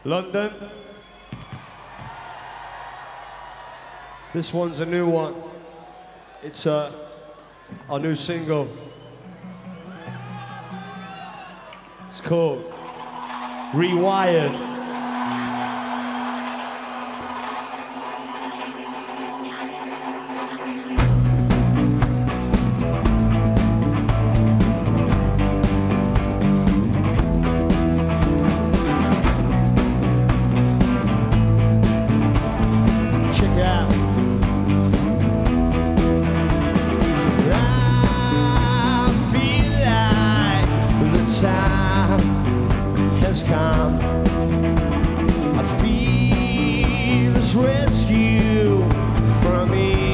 London. This one's a new one. It's our new single. It's called Rewired. Rescue from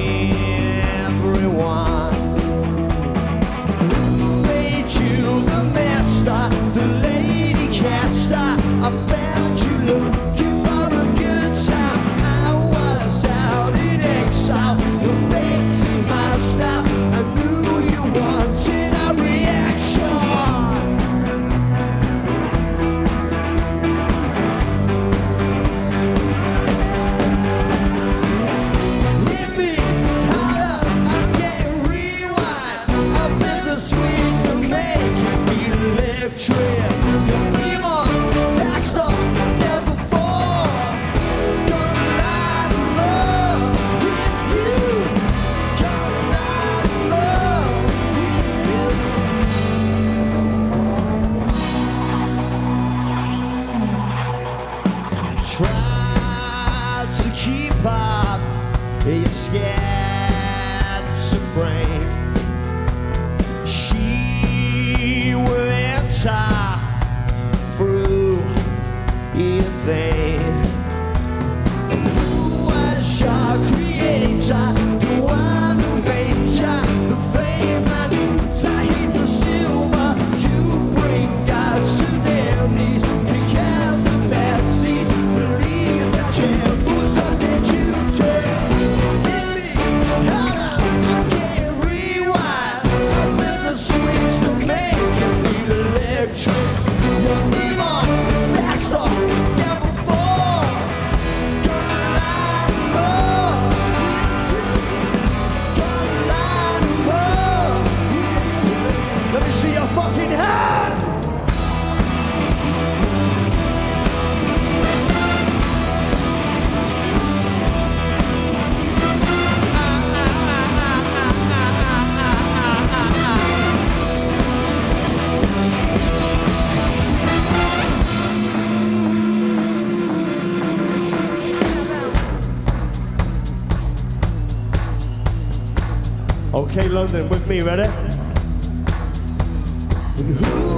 everyone. Who made you the master, the lady caster? I found you looking for a good time. I was out in exile, perfecting my style. I knew you wanted a reaction. Try to keep up, you're scared to break. She will enter through your vein. Who was your creator? The one who made you the fame and to hit the silver. You bring gods to their knees. Pick out the bad seeds. Believe that shambles on that you turn. Hit me harder, I can't rewind. I'm with the switch to make you feel electric. You're even faster than before. Gonna light 'em up. Gonna light 'em up. Let me see your fucking hand. Okay, London, with me, ready? Who